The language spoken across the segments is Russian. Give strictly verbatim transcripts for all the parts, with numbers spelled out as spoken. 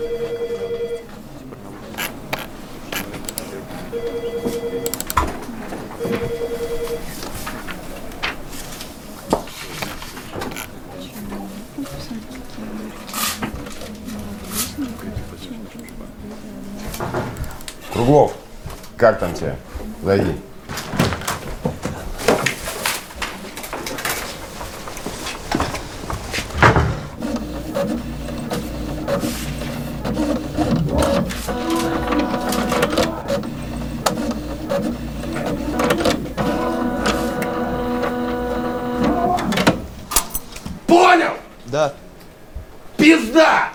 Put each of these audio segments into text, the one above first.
Круглов, как там тебе? Зайди. Понял? Да. Пизда!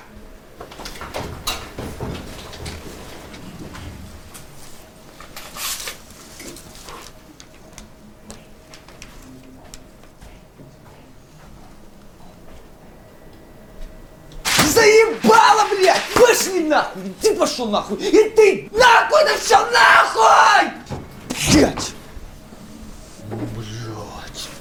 Заебало, блядь! Пошли нахуй! И ты пошел нахуй! И ты нахуй пошел нахуй! Блядь! Блядь!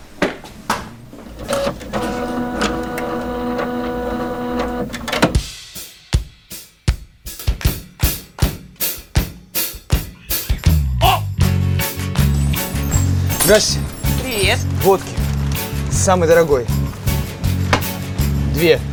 О! Здрасте. Привет. Водки. Самый дорогой. Две.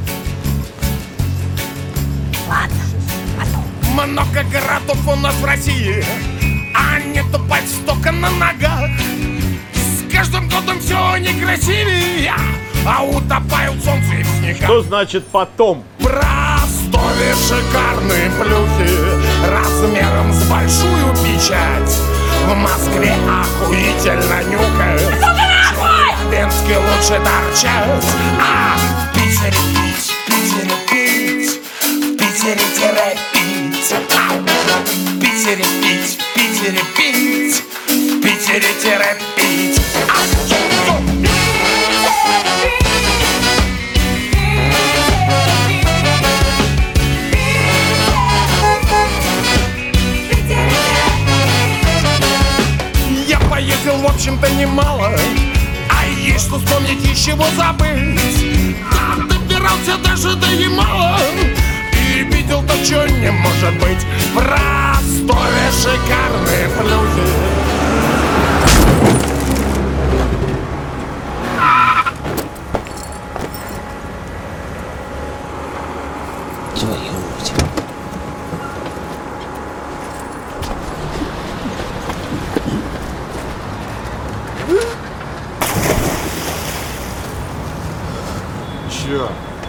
Ладно, потом. Много городов у нас в России, а нету подстока на ногах. С каждым годом все некрасивее, а утопают солнце и в снегах. Что значит потом? Простое шикарные плюхи размером с большую печать. В Москве охуительно нюхать. В Пенске лучше торчать. А в Питере пить, в Питере пить, в Питере тире пить. А в Питере пить, в Питере пить, в Питере тире пить. А я поездил, в общем-то, немало, а есть что вспомнить и чего забыть. Да, добирался даже до Ямала и видел то, что не может быть. Простое шикарные плюхи. Твою мать. Чё?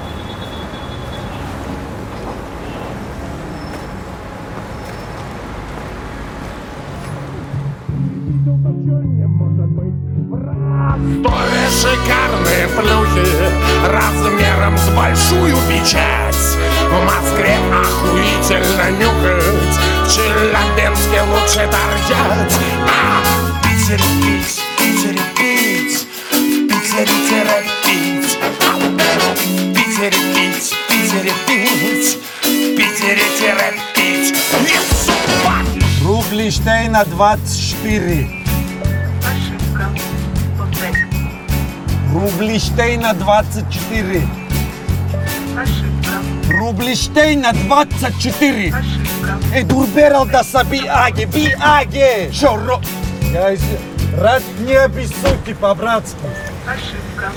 Простое шикарные плюхи размером с большую печать. В Москве охуительно нюхать, в Челябинске лучше торчать. А в Питере пить, в Питере пить, в Питере тире пить. А в Питере пить, в Питере пить, в Питере тире пить. И сука! Рублиштейна двадцать четыре. Ошибка. Повтори. Рублиштейна двадцать четыре. Ошибка. Рублиштейна двадцать четыре. Ошибка. Эй, дурберал да саби аги, би аги. Шо, ро... Я из... Рад не обессудьте по-братски. Ошибка.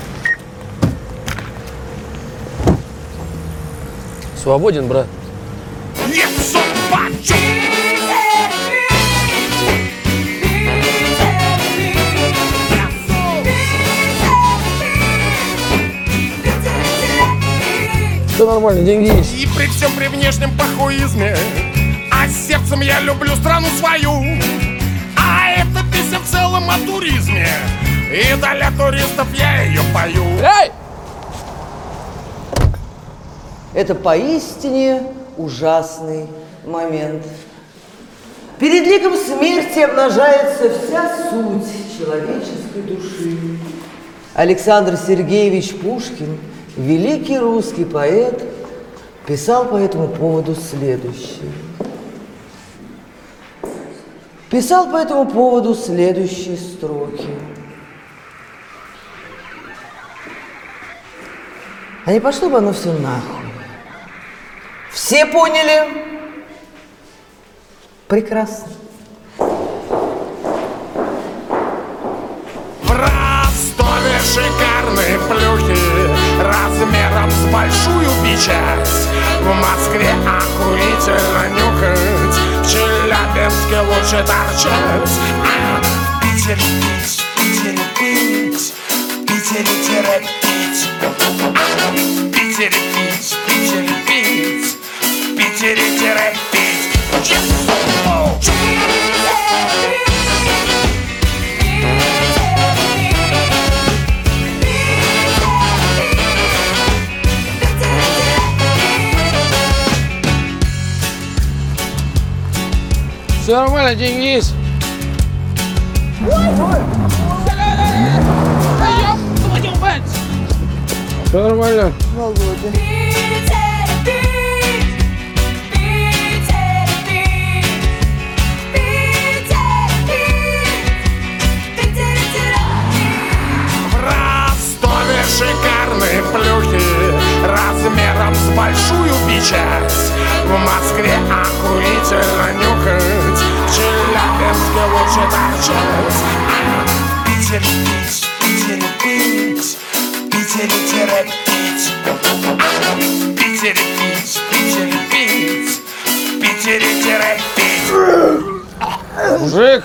Свободен, брат. И сука! Все нормально, деньги есть. И при всем при внешнем похуизме, а сердцем я люблю страну свою. А эта песня в целом о туризме, и для туристов я ее пою. Эй! Это поистине ужасный момент. Перед ликом смерти обнажается вся суть человеческой души. Александр Сергеевич Пушкин, великий русский поэт, писал по этому поводу следующее. Писал по этому поводу следующие строки. А не пошло бы оно все нахуй. Все поняли? Прекрасно. В Ростове шикарные плюхи размером с большую печать. В Москве охуительно нюхать, в Челябинске лучше торчать. А в Питере пить, в Питере пить, в Питере терпеть. А в Питере пить, в Питере пить, в Питере терпеть. Все нормально, деньги есть. Все нормально. В Ростове шикарные плюхи размером с большую печать. В Москве охуительно нюхать, в Челябинске лучше торчать. А в Питере пить, в Питере пить, в Питере терпеть. А в Питере пить, в Питере пить, в Питере терпеть. Мужик!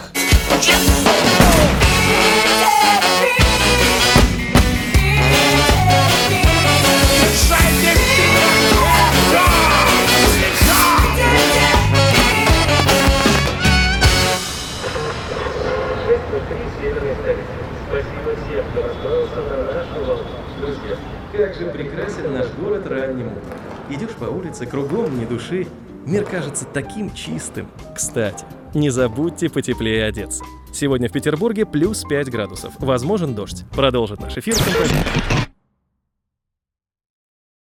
Спасибо всем, кто настроился на нашу волну. Друзья, как же прекрасен наш город ранним утром. Идешь по улице, кругом ни души. Мир кажется таким чистым. Кстати, не забудьте потеплее одеться. Сегодня в Петербурге плюс пять градусов. Возможен дождь. Продолжит наш эфир.